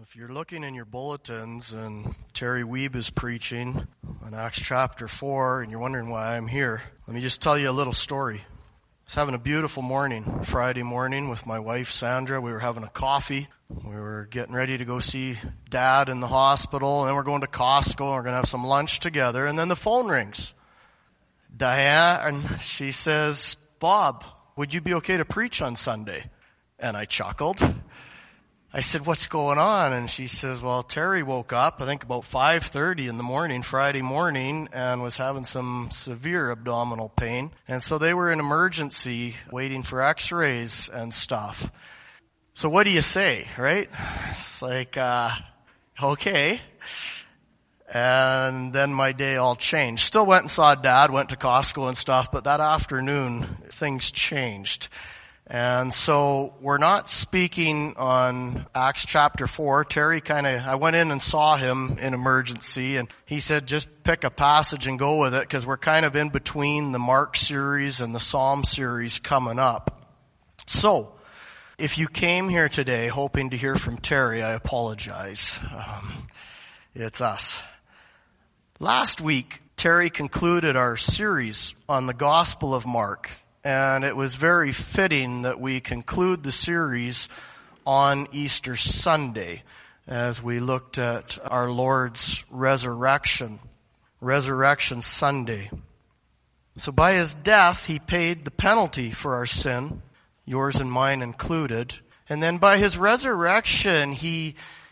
If you're looking in your bulletins and Terry Weeb is preaching on Acts chapter 4 and you're wondering why I'm here, let me just tell you a little story. I was having a beautiful morning, Friday morning with my wife Sandra. We were having a coffee. We were getting ready to go see Dad in the hospital, and then we're going to Costco and we're going to have some lunch together, and then the phone rings. Diane, and she says, "Bob, would you be okay to preach on Sunday?" And I chuckled. I said, "What's going on?" And she says, "Well, Terry woke up, I think about 5:30 in the morning, Friday morning, and was having some severe abdominal pain. And so they were in emergency waiting for x-rays and stuff. So what do you say, right?" It's like, okay. And then my day all changed. Still went and saw Dad, went to Costco and stuff, but that afternoon, things changed. And so we're not speaking on Acts chapter 4. Terry I went in and saw him in emergency, and he said, just pick a passage and go with it, because we're kind of in between the Mark series and the Psalm series coming up. So, if you came here today hoping to hear from Terry, I apologize. It's us. Last week, Terry concluded our series on the Gospel of Mark. And it was very fitting that we conclude the series on Easter Sunday as we looked at our Lord's resurrection, Resurrection Sunday. So by his death, he paid the penalty for our sin, yours and mine included. And then by his resurrection, he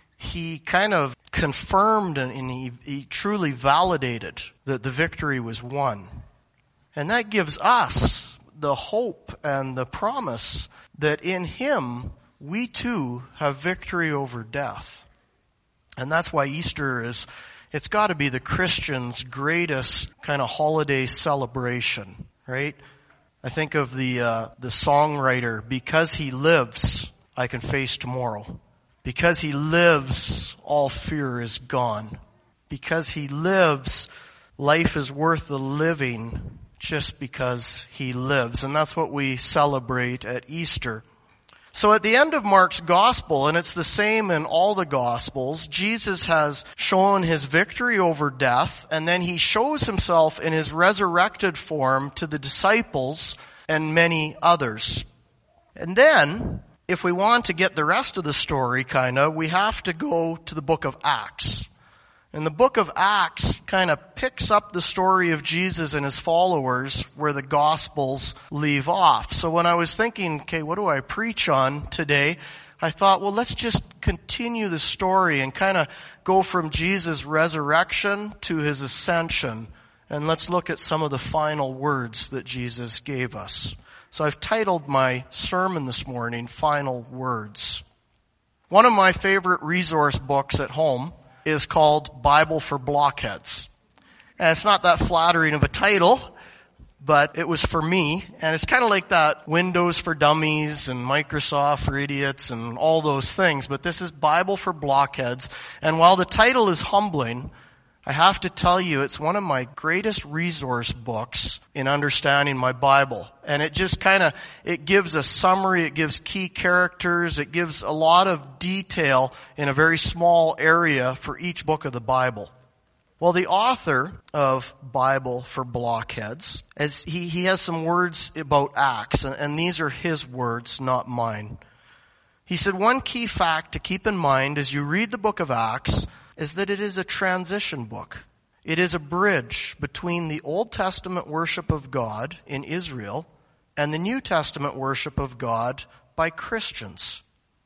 kind of confirmed and he truly validated that the victory was won. And that gives us the hope and the promise that in him we too have victory over death. And that's why Easter it's got to be the Christian's greatest kind of holiday celebration, right? I think of the songwriter, "Because he lives, I can face tomorrow. Because he lives, all fear is gone. Because he lives, life is worth the living just because he lives." And that's what we celebrate at Easter. So at the end of Mark's gospel, and it's the same in all the gospels, Jesus has shown his victory over death, and then he shows himself in his resurrected form to the disciples and many others. And then, if we want to get the rest of the story we have to go to the book of Acts. And the book of Acts kind of picks up the story of Jesus and his followers where the Gospels leave off. So when I was thinking, okay, what do I preach on today? I thought, well, let's just continue the story and kind of go from Jesus' resurrection to his ascension. And let's look at some of the final words that Jesus gave us. So I've titled my sermon this morning, Final Words. One of my favorite resource books at home is called Bible for Blockheads. And it's not that flattering of a title, but it was for me. And it's kind of like that Windows for Dummies and Microsoft for Idiots and all those things. But this is Bible for Blockheads. And while the title is humbling, I have to tell you, it's one of my greatest resource books in understanding my Bible. And it just it gives a summary, it gives key characters, it gives a lot of detail in a very small area for each book of the Bible. Well, the author of Bible for Blockheads, he has some words about Acts, and these are his words, not mine. He said, one key fact to keep in mind as you read the book of Acts is that it is a transition book. It is a bridge between the Old Testament worship of God in Israel and the New Testament worship of God by Christians.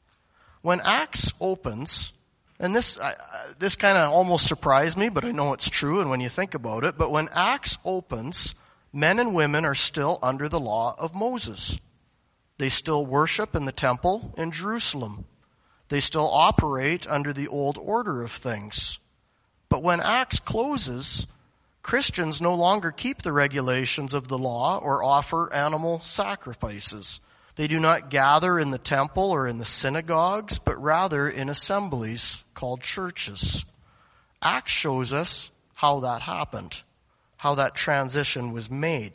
When Acts opens, and this kind of almost surprised me, but I know it's true, and when you think about it, but when Acts opens, men and women are still under the law of Moses. They still worship in the temple in Jerusalem. They still operate under the old order of things. But when Acts closes, Christians no longer keep the regulations of the law or offer animal sacrifices. They do not gather in the temple or in the synagogues, but rather in assemblies called churches. Acts shows us how that happened, how that transition was made.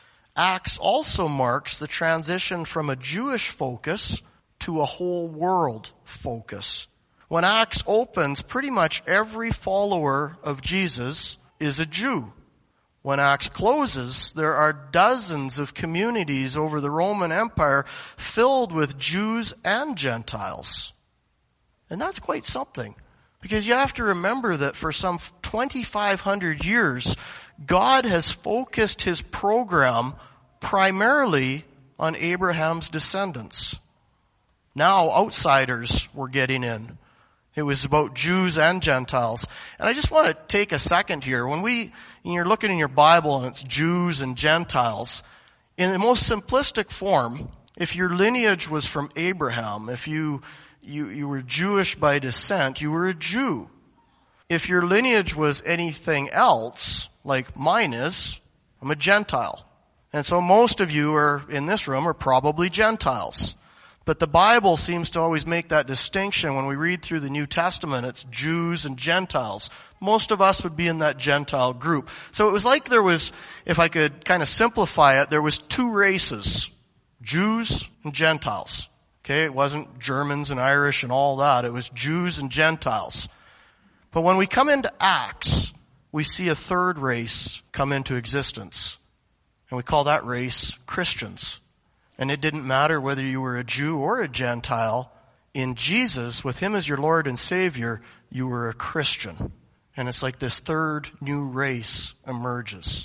Acts also marks the transition from a Jewish focus to a whole world focus. When Acts opens, pretty much every follower of Jesus is a Jew. When Acts closes, there are dozens of communities over the Roman Empire filled with Jews and Gentiles. And that's quite something, because you have to remember that for some 2,500 years, God has focused his program primarily on Abraham's descendants. Now outsiders were getting in. It was about Jews and Gentiles. And I just want to take a second here. When you're looking in your Bible and it's Jews and Gentiles, in the most simplistic form, if your lineage was from Abraham, if you were Jewish by descent, you were a Jew. If your lineage was anything else, like mine is, I'm a Gentile. And so most of you in this room are probably Gentiles. But the Bible seems to always make that distinction. When we read through the New Testament, it's Jews and Gentiles. Most of us would be in that Gentile group. So it was like there was, if I could kind of simplify it, there was two races, Jews and Gentiles. Okay, it wasn't Germans and Irish and all that. It was Jews and Gentiles. But when we come into Acts, we see a third race come into existence. And we call that race Christians. And it didn't matter whether you were a Jew or a Gentile. In Jesus, with him as your Lord and Savior, you were a Christian. And it's like this third new race emerges.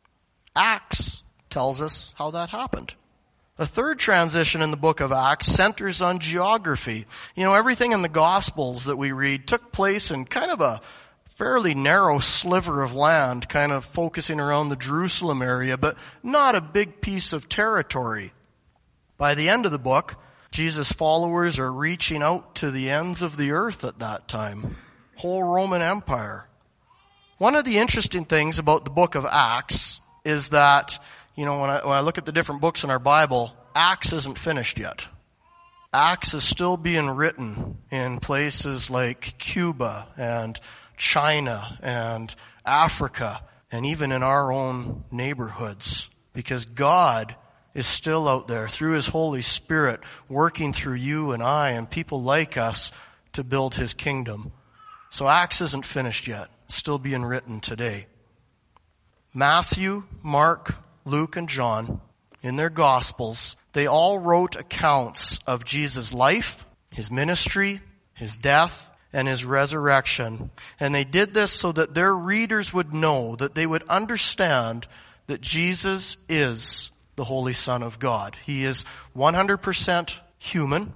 Acts tells us how that happened. The third transition in the book of Acts centers on geography. You know, everything in the Gospels that we read took place in kind of a fairly narrow sliver of land, kind of focusing around the Jerusalem area, but not a big piece of territory. By the end of the book, Jesus' followers are reaching out to the ends of the earth at that time. Whole Roman Empire. One of the interesting things about the book of Acts is that, you know, when I look at the different books in our Bible, Acts isn't finished yet. Acts is still being written in places like Cuba and China and Africa and even in our own neighborhoods, because God is still out there through his Holy Spirit working through you and I and people like us to build his kingdom. So Acts isn't finished yet. It's still being written today. Matthew, Mark, Luke, and John, in their Gospels, they all wrote accounts of Jesus' life, his ministry, his death, and his resurrection. And they did this so that their readers would know, that they would understand that Jesus is the Holy Son of God. He is 100% human,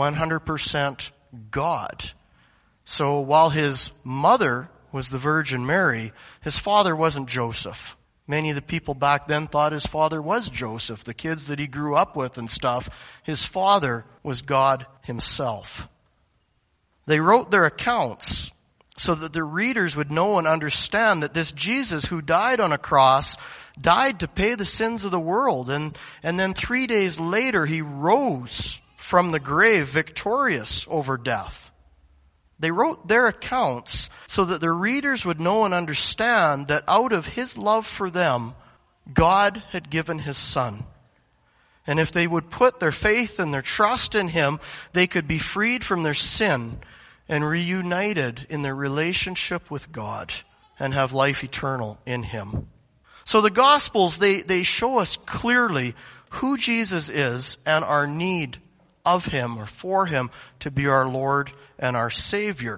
100% God. So while his mother was the Virgin Mary, his father wasn't Joseph. Many of the people back then thought his father was Joseph, the kids that he grew up with and stuff. His father was God himself. They wrote their accounts so that their readers would know and understand that this Jesus who died on a cross died to pay the sins of the world. And then 3 days later, he rose from the grave victorious over death. They wrote their accounts so that their readers would know and understand that out of his love for them, God had given his Son. And if they would put their faith and their trust in him, they could be freed from their sin and reunited in their relationship with God and have life eternal in him. So the Gospels, they show us clearly who Jesus is and our need of him or for him to be our Lord and our Savior.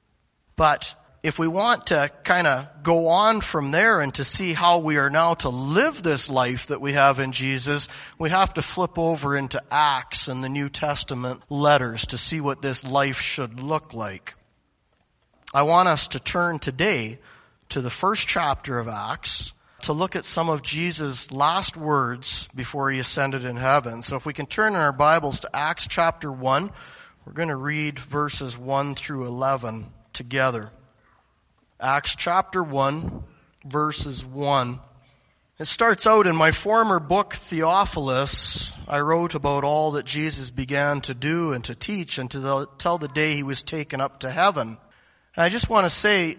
But if we want to kind of go on from there and to see how we are now to live this life that we have in Jesus, we have to flip over into Acts and the New Testament letters to see what this life should look like. I want us to turn today to the first chapter of Acts to look at some of Jesus' last words before he ascended in heaven. So if we can turn in our Bibles to Acts chapter 1, we're going to read verses 1 through 11 together. Acts chapter 1, verses 1. It starts out, in my former book, Theophilus, I wrote about all that Jesus began to do and to teach until the day he was taken up to heaven. And I just want to say,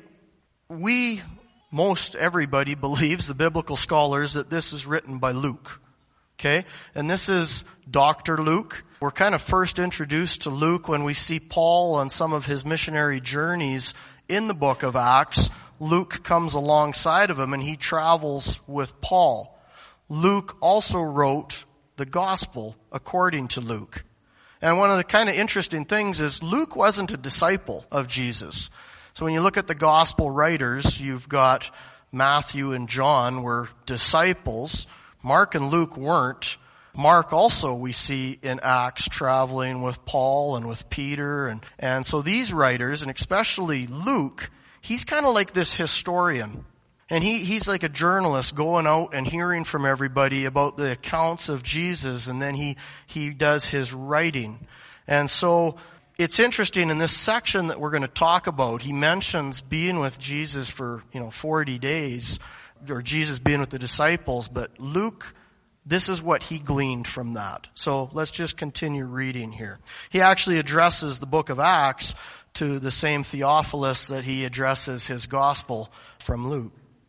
most everybody believes, the biblical scholars, that this is written by Luke. Okay? And this is Dr. Luke. We're kind of first introduced to Luke when we see Paul on some of his missionary journeys in the book of Acts. Luke comes alongside of him and he travels with Paul. Luke also wrote the gospel according to Luke. And one of the kind of interesting things is Luke wasn't a disciple of Jesus. So when you look at the gospel writers, you've got Matthew and John were disciples. Mark and Luke weren't. Mark also we see in Acts traveling with Paul and with Peter. And so these writers, and especially Luke, he's kind of like this historian. And he's like a journalist going out and hearing from everybody about the accounts of Jesus, and then he does his writing. And so it's interesting in this section that we're going to talk about, he mentions being with Jesus for, 40 days, or Jesus being with the disciples, but Luke, this is what he gleaned from that. So let's just continue reading here. He actually addresses the book of Acts to the same Theophilus that he addresses his gospel from Luke.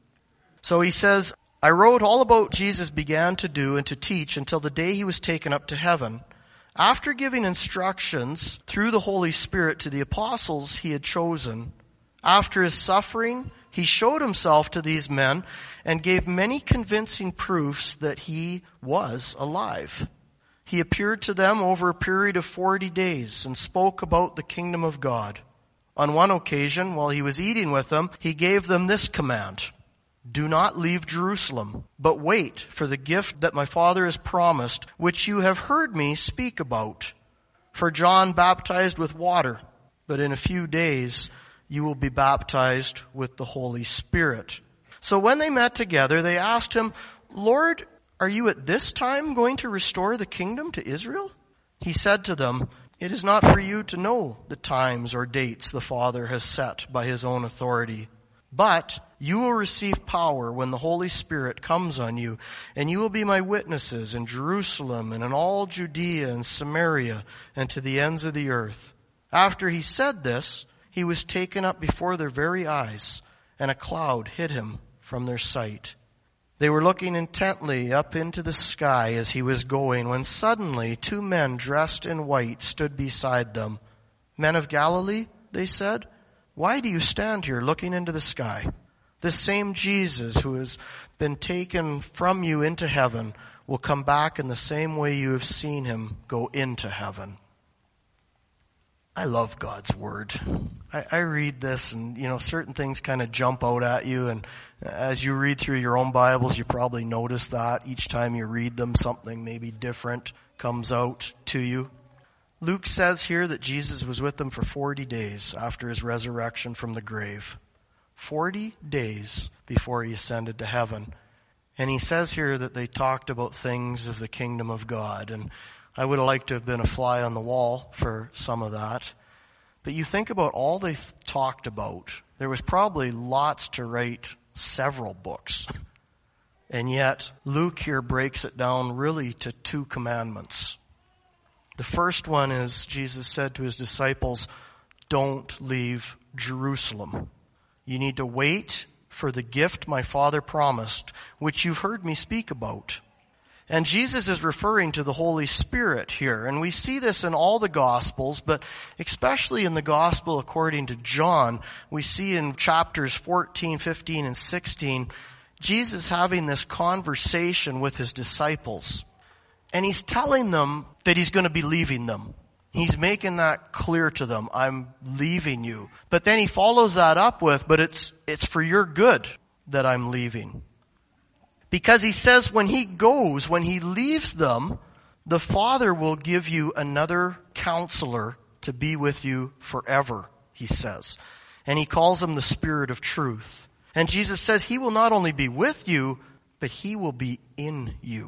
So he says, I wrote all about Jesus began to do and to teach until the day he was taken up to heaven. After giving instructions through the Holy Spirit to the apostles he had chosen, after his suffering, he showed himself to these men and gave many convincing proofs that he was alive. He appeared to them over a period of 40 days and spoke about the kingdom of God. On one occasion, while he was eating with them, he gave them this command: do not leave Jerusalem, but wait for the gift that my Father has promised, which you have heard me speak about. For John baptized with water, but in a few days you will be baptized with the Holy Spirit. So when they met together, they asked him, Lord, are you at this time going to restore the kingdom to Israel? He said to them, it is not for you to know the times or dates the Father has set by his own authority. But you will receive power when the Holy Spirit comes on you, and you will be my witnesses in Jerusalem and in all Judea and Samaria and to the ends of the earth. After he said this, he was taken up before their very eyes, and a cloud hid him from their sight. They were looking intently up into the sky as he was going, when suddenly 2 men dressed in white stood beside them. Men of Galilee, they said, why do you stand here looking into the sky? This same Jesus who has been taken from you into heaven will come back in the same way you have seen him go into heaven. I love God's word. I read this and, certain things kind of jump out at you. And as you read through your own Bibles, you probably notice that each time you read them, something maybe different comes out to you. Luke says here that Jesus was with them for 40 days after his resurrection from the grave. 40 days before he ascended to heaven. And he says here that they talked about things of the kingdom of God. And I would have liked to have been a fly on the wall for some of that. But you think about all they talked about. There was probably lots to write several books. And yet, Luke here breaks it down really to 2 commandments. The first one is Jesus said to his disciples, don't leave Jerusalem. You need to wait for the gift my Father promised, which you've heard me speak about. And Jesus is referring to the Holy Spirit here. And we see this in all the Gospels, but especially in the Gospel according to John, we see in chapters 14, 15, and 16, Jesus having this conversation with his disciples. And he's telling them that he's going to be leaving them. He's making that clear to them. I'm leaving you. But then he follows that up with, but it's for your good that I'm leaving. Because he says when he goes, when he leaves them, the Father will give you another counselor to be with you forever, he says. And he calls him the Spirit of truth. And Jesus says he will not only be with you, but he will be in you.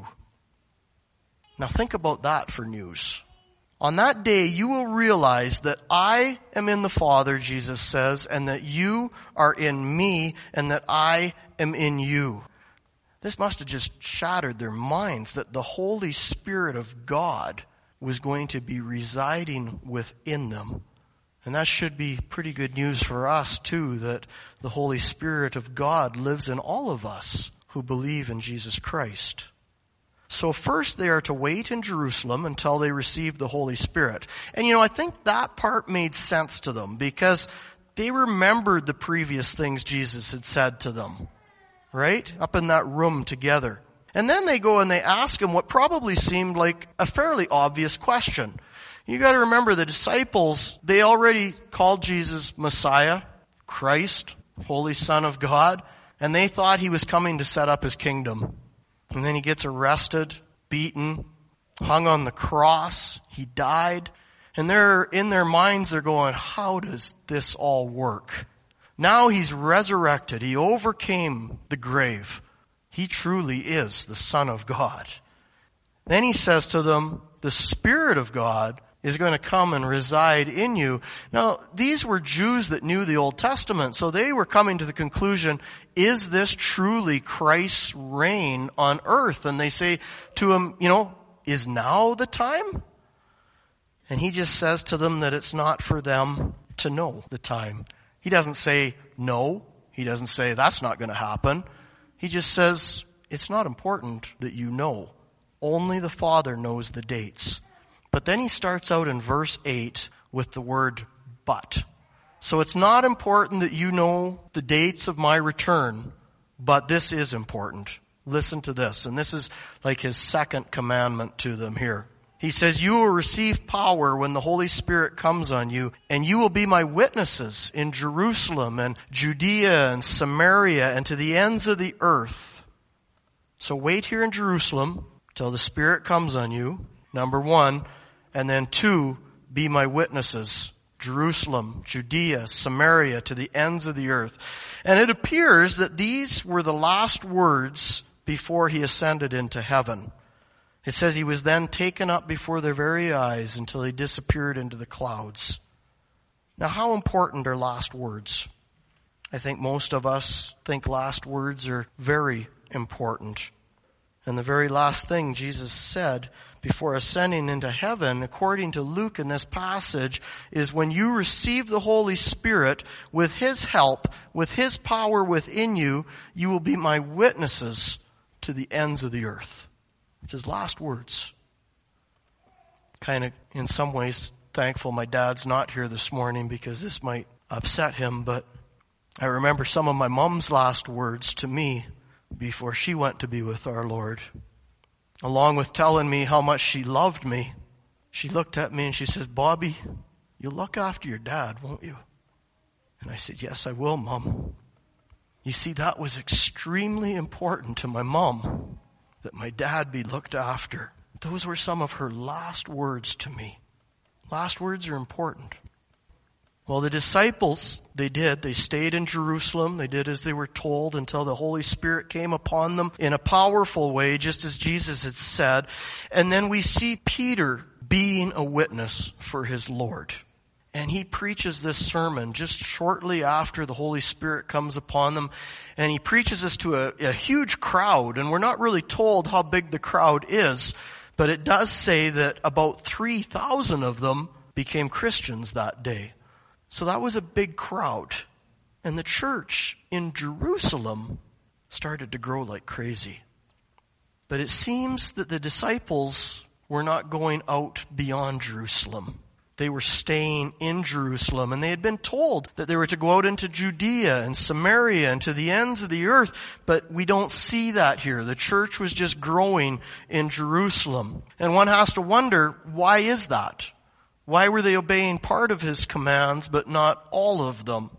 Now think about that for news. On that day, you will realize that I am in the Father, Jesus says, and that you are in me, and that I am in you. This must have just shattered their minds that the Holy Spirit of God was going to be residing within them. And that should be pretty good news for us, too, that the Holy Spirit of God lives in all of us who believe in Jesus Christ. So first they are to wait in Jerusalem until they receive the Holy Spirit. And I think that part made sense to them because they remembered the previous things Jesus had said to them, right? Up in that room together. And then they go and they ask him what probably seemed like a fairly obvious question. You got to remember the disciples, they already called Jesus Messiah, Christ, Holy Son of God, and they thought he was coming to set up his kingdom. And then he gets arrested, beaten, hung on the cross. He died. And in their minds, they're going, how does this all work? Now he's resurrected. He overcame the grave. He truly is the Son of God. Then he says to them, the Spirit of God is going to come and reside in you. Now, these were Jews that knew the Old Testament, so they were coming to the conclusion, is this truly Christ's reign on earth? And they say to him, is now the time? And he just says to them that it's not for them to know the time. He doesn't say no. He doesn't say that's not going to happen. He just says it's not important that you know. Only the Father knows the dates. But then he starts out in verse 8 with the word but. So it's not important that you know the dates of my return, but this is important. Listen to this. And this is like his second commandment to them here. He says, you will receive power when the Holy Spirit comes on you, and you will be my witnesses in Jerusalem and Judea and Samaria and to the ends of the earth. So wait here in Jerusalem till the Spirit comes on you, number 1. And then 2, be my witnesses. Jerusalem, Judea, Samaria, to the ends of the earth. And it appears that these were the last words before he ascended into heaven. It says he was then taken up before their very eyes until he disappeared into the clouds. Now, how important are last words? I think most of us think last words are very important. And the very last thing Jesus said before ascending into heaven, according to Luke in this passage, is when you receive the Holy Spirit with his help, with his power within you, you will be my witnesses to the ends of the earth. It's his last words. Kind of, in some ways, thankful my dad's not here this morning because this might upset him, but I remember some of my mom's last words to me before she went to be with our Lord. Along with telling me how much she loved me, she looked at me and she says, Bobby, you'll look after your dad, won't you? And I said, yes, I will, Mom. You see, that was extremely important to my mom, that my dad be looked after. Those were some of her last words to me. Last words are important. Well, the disciples, they stayed in Jerusalem. They did as they were told until the Holy Spirit came upon them in a powerful way, just as Jesus had said. And then we see Peter being a witness for his Lord. And he preaches this sermon just shortly after the Holy Spirit comes upon them. And he preaches this to a huge crowd. And we're not really told how big the crowd is, but it does say that about 3,000 of them became Christians that day. So that was a big crowd. And the church in Jerusalem started to grow like crazy. But it seems that the disciples were not going out beyond Jerusalem. They were staying in Jerusalem, and they had been told that they were to go out into Judea and Samaria and to the ends of the earth, but we don't see that here. The church was just growing in Jerusalem. And one has to wonder, why is that? Why were they obeying part of his commands, but not all of them?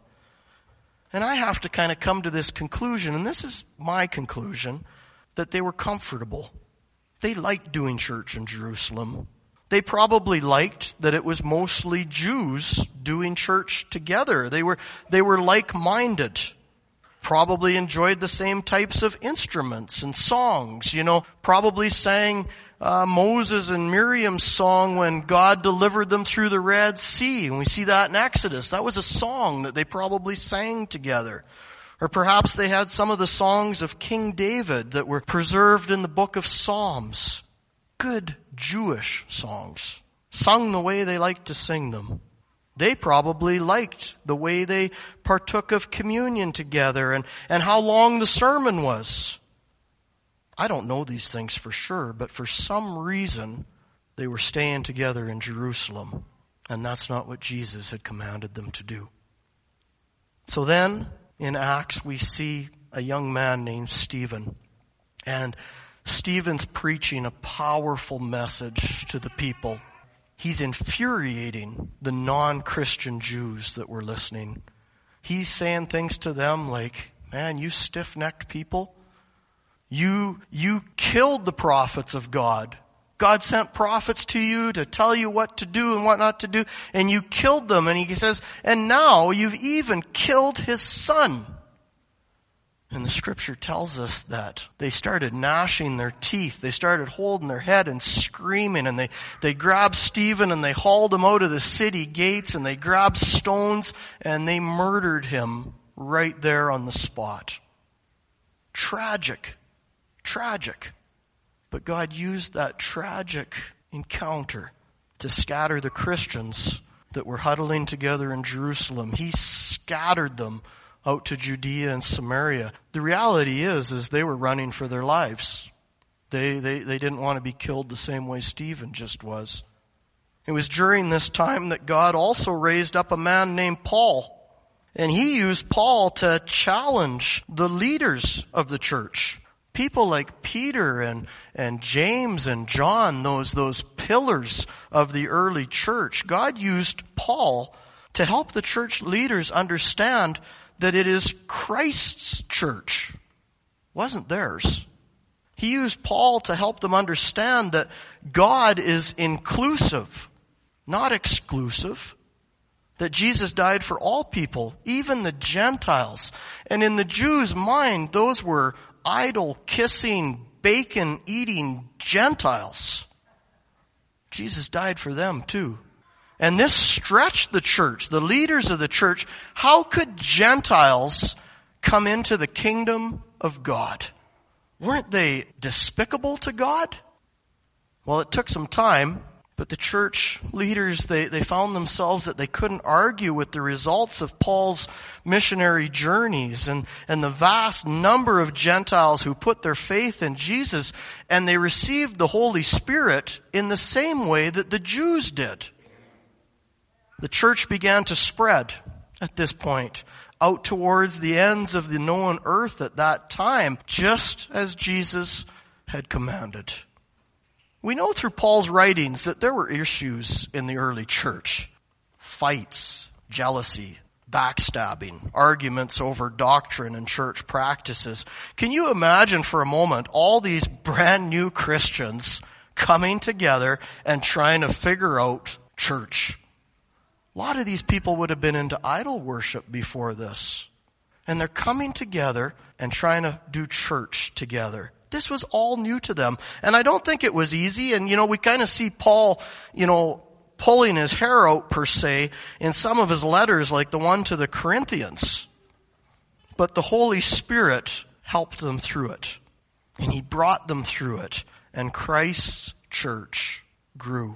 And I have to kind of come to this conclusion, and this is my conclusion, that they were comfortable. They liked doing church in Jerusalem. They probably liked that it was mostly Jews doing church together. They were like-minded. Probably enjoyed the same types of instruments and songs. Probably sang Moses and Miriam's song when God delivered them through the Red Sea. And we see that in Exodus. That was a song that they probably sang together. Or perhaps they had some of the songs of King David that were preserved in the book of Psalms. Good Jewish songs, sung the way they liked to sing them. They probably liked the way they partook of communion together and how long the sermon was. I don't know these things for sure, but for some reason, they were staying together in Jerusalem. And that's not what Jesus had commanded them to do. So then, in Acts, we see a young man named Stephen. And Stephen's preaching a powerful message to the people. He's infuriating the non-Christian Jews that were listening. He's saying things to them like, man, you stiff-necked people, you killed the prophets of God. God sent prophets to you to tell you what to do and what not to do, and you killed them. And he says, and now you've even killed his son. And the scripture tells us that they started gnashing their teeth. They started holding their head and screaming, and they grabbed Stephen and they hauled him out of the city gates, and they grabbed stones and they murdered him right there on the spot. Tragic. But God used that tragic encounter to scatter the Christians that were huddling together in Jerusalem. He scattered them out to Judea and Samaria. The reality is they were running for their lives. They didn't want to be killed the same way Stephen just was. It was during this time that God also raised up a man named Paul. And he used Paul to challenge the leaders of the church. People like Peter and James and John, those pillars of the early church. God used Paul to help the church leaders understand that it is Christ's church. It wasn't theirs. He used Paul to help them understand that God is inclusive, not exclusive. That Jesus died for all people, even the Gentiles. And in the Jews' mind, those were idol-kissing, bacon-eating Gentiles. Jesus died for them too. And this stretched the church, the leaders of the church. How could Gentiles come into the kingdom of God? Weren't they despicable to God? Well, it took some time. But the church leaders, they found themselves that they couldn't argue with the results of Paul's missionary journeys and the vast number of Gentiles who put their faith in Jesus, and they received the Holy Spirit in the same way that the Jews did. The church began to spread at this point out towards the ends of the known earth at that time, just as Jesus had commanded. We know through Paul's writings that there were issues in the early church. Fights, jealousy, backstabbing, arguments over doctrine and church practices. Can you imagine for a moment all these brand new Christians coming together and trying to figure out church? A lot of these people would have been into idol worship before this. And they're coming together and trying to do church together. This was all new to them. And I don't think it was easy. And, we kind of see Paul, pulling his hair out per se in some of his letters, like the one to the Corinthians. But the Holy Spirit helped them through it. And he brought them through it. And Christ's church grew.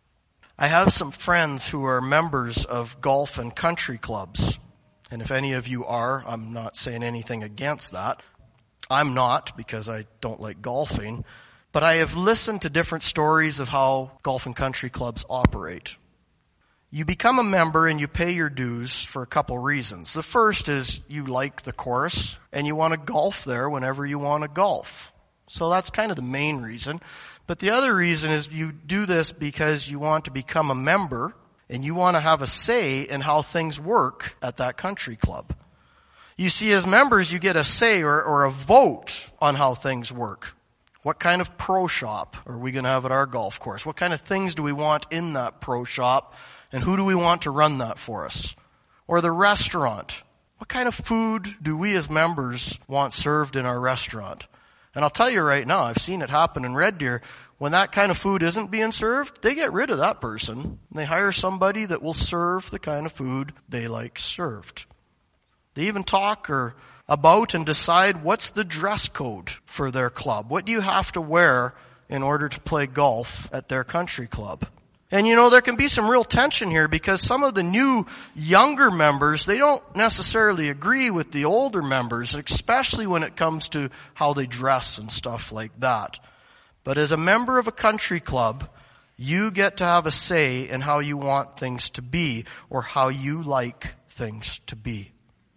I have some friends who are members of golf and country clubs. And if any of you are, I'm not saying anything against that. I'm not, because I don't like golfing, but I have listened to different stories of how golf and country clubs operate. You become a member and you pay your dues for a couple reasons. The first is you like the course and you want to golf there whenever you want to golf. So that's kind of the main reason. But the other reason is you do this because you want to become a member and you want to have a say in how things work at that country club. You see, as members, you get a say or a vote on how things work. What kind of pro shop are we going to have at our golf course? What kind of things do we want in that pro shop? And who do we want to run that for us? Or the restaurant. What kind of food do we as members want served in our restaurant? And I'll tell you right now, I've seen it happen in Red Deer. When that kind of food isn't being served, they get rid of that person. They hire somebody that will serve the kind of food they like served. They even talk about and decide what's the dress code for their club. What do you have to wear in order to play golf at their country club? And there can be some real tension here because some of the new, younger members, they don't necessarily agree with the older members, especially when it comes to how they dress and stuff like that. But as a member of a country club, you get to have a say in how you want things to be or how you like things to be.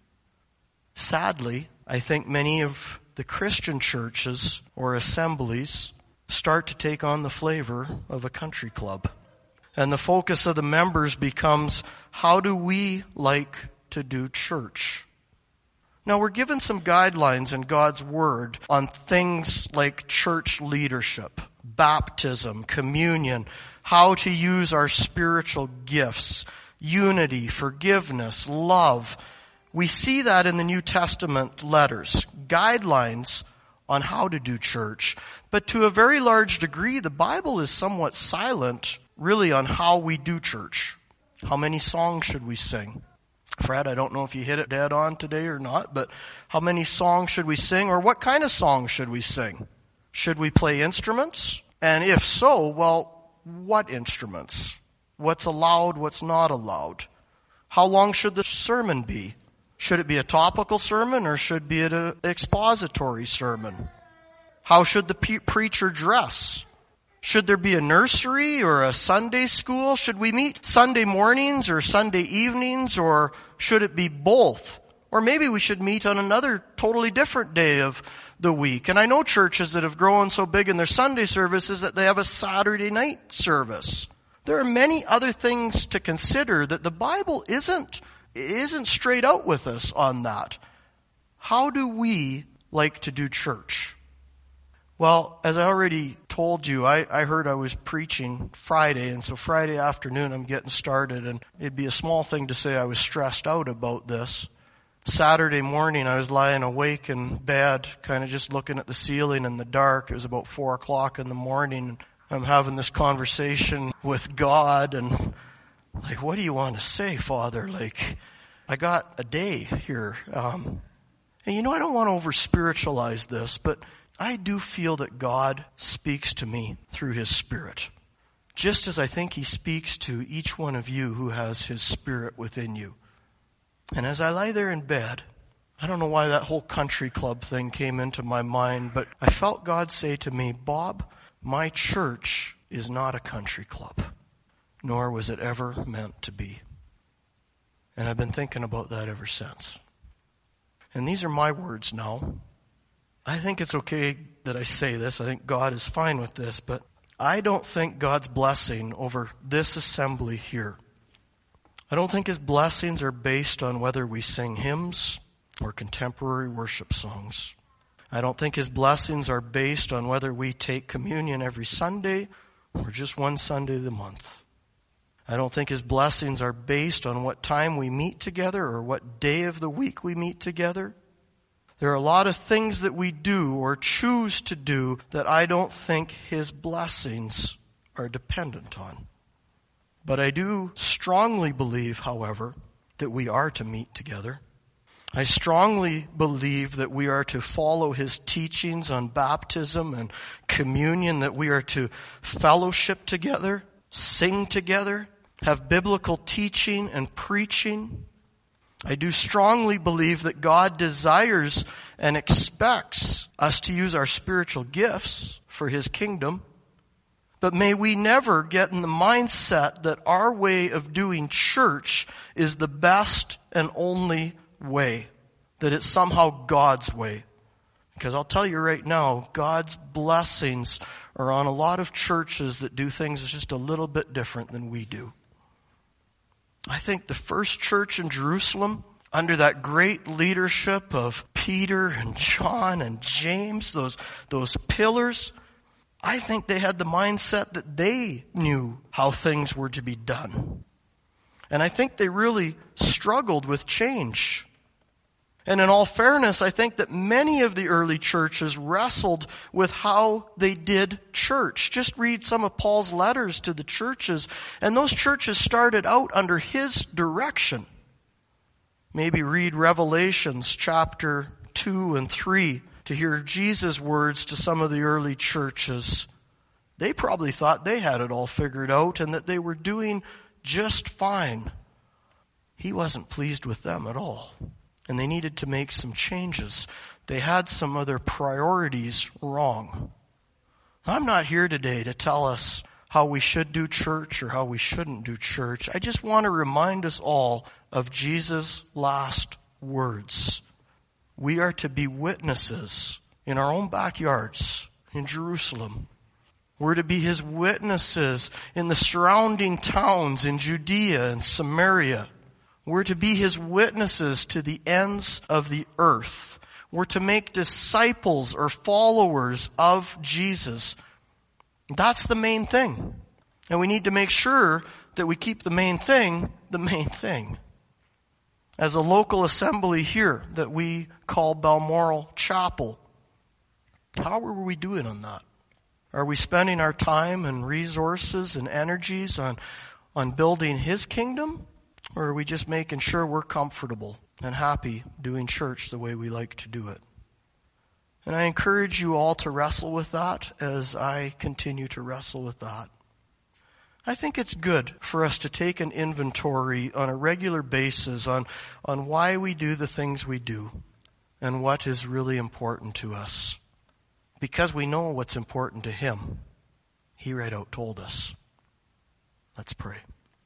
Sadly, I think many of the Christian churches or assemblies start to take on the flavor of a country club. And the focus of the members becomes, how do we like to do church? Now, we're given some guidelines in God's Word on things like church leadership, baptism, communion, how to use our spiritual gifts, unity, forgiveness, love. We see that in the New Testament letters, guidelines on how to do church. But to a very large degree, the Bible is somewhat silent really on how we do church. How many songs should we sing? Fred, I don't know if you hit it dead on today or not, but how many songs should we sing, or what kind of songs should we sing? Should we play instruments? And if so, well, what instruments? What's allowed, what's not allowed? How long should the sermon be? Should it be a topical sermon or should it be an expository sermon? How should the preacher dress? Should there be a nursery or a Sunday school? Should we meet Sunday mornings or Sunday evenings, or should it be both? Or maybe we should meet on another totally different day of the week. And I know churches that have grown so big in their Sunday services that they have a Saturday night service. There are many other things to consider that the Bible isn't straight out with us on that. How do we like to do church? Well, as I already told you, I heard I was preaching Friday, and so Friday afternoon I'm getting started, and it'd be a small thing to say I was stressed out about this. Saturday morning I was lying awake in bed, kind of just looking at the ceiling in the dark. It was about 4 o'clock in the morning. I'm having this conversation with God, and like, what do you want to say, Father? Like, I got a day here. And I don't want to over-spiritualize this, but I do feel that God speaks to me through His Spirit, just as I think He speaks to each one of you who has His Spirit within you. And as I lie there in bed, I don't know why that whole country club thing came into my mind, but I felt God say to me, Bob, my church is not a country club, nor was it ever meant to be. And I've been thinking about that ever since. And these are my words now. I think it's okay that I say this. I think God is fine with this, but I don't think God's blessing over this assembly here, I don't think His blessings are based on whether we sing hymns or contemporary worship songs. I don't think His blessings are based on whether we take communion every Sunday or just one Sunday of the month. I don't think His blessings are based on what time we meet together or what day of the week we meet together. There are a lot of things that we do or choose to do that I don't think His blessings are dependent on. But I do strongly believe, however, that we are to meet together. I strongly believe that we are to follow His teachings on baptism and communion, that we are to fellowship together, sing together, have biblical teaching and preaching. I do strongly believe that God desires and expects us to use our spiritual gifts for His kingdom. But may we never get in the mindset that our way of doing church is the best and only way, that it's somehow God's way. Because I'll tell you right now, God's blessings are on a lot of churches that do things just a little bit different than we do. I think the first church in Jerusalem, under that great leadership of Peter and John and James, those pillars, I think they had the mindset that they knew how things were to be done. And I think they really struggled with change. And in all fairness, I think that many of the early churches wrestled with how they did church. Just read some of Paul's letters to the churches, and those churches started out under his direction. Maybe read Revelations chapter 2 and 3 to hear Jesus' words to some of the early churches. They probably thought they had it all figured out and that they were doing just fine. He wasn't pleased with them at all. And they needed to make some changes. They had some of their priorities wrong. I'm not here today to tell us how we should do church or how we shouldn't do church. I just want to remind us all of Jesus' last words. We are to be witnesses in our own backyards in Jerusalem. We're to be his witnesses in the surrounding towns in Judea and Samaria. We're to be his witnesses to the ends of the earth. We're to make disciples or followers of Jesus. That's the main thing. And we need to make sure that we keep the main thing the main thing. As a local assembly here that we call Balmoral Chapel, how are we doing on that? Are we spending our time and resources and energies on building his kingdom? Or are we just making sure we're comfortable and happy doing church the way we like to do it? And I encourage you all to wrestle with that as I continue to wrestle with that. I think it's good for us to take an inventory on a regular basis on why we do the things we do and what is really important to us. Because we know what's important to him. He right out told us. Let's pray.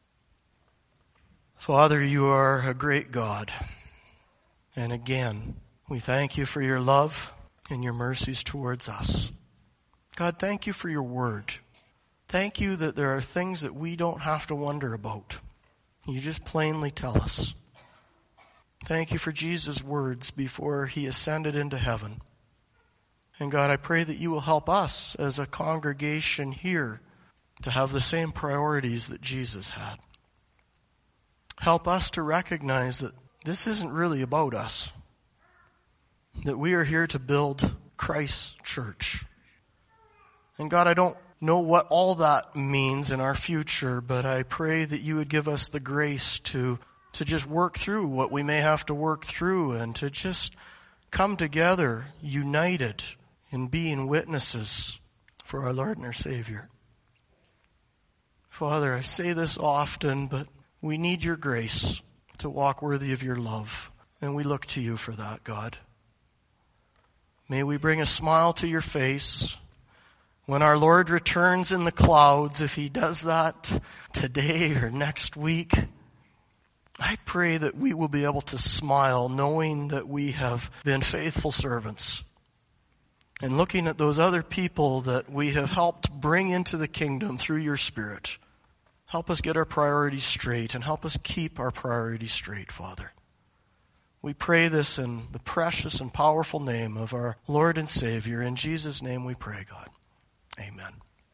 Father, you are a great God. And again, we thank you for your love and your mercies towards us. God, thank you for your word. Thank you that there are things that we don't have to wonder about. You just plainly tell us. Thank you for Jesus' words before he ascended into heaven. And God, I pray that you will help us as a congregation here to have the same priorities that Jesus had. Help us to recognize that this isn't really about us. That we are here to build Christ's church. And God, I don't know what all that means in our future, but I pray that you would give us the grace to just work through what we may have to work through and to just come together united in being witnesses for our Lord and our Savior. Father, I say this often, but we need your grace to walk worthy of your love, and we look to you for that, God. May we bring a smile to your face when our Lord returns in the clouds, if he does that today or next week. I pray that we will be able to smile knowing that we have been faithful servants. And looking at those other people that we have helped bring into the kingdom through your Spirit. Help us get our priorities straight and help us keep our priorities straight, Father. We pray this in the precious and powerful name of our Lord and Savior. In Jesus' name we pray, God. Amen.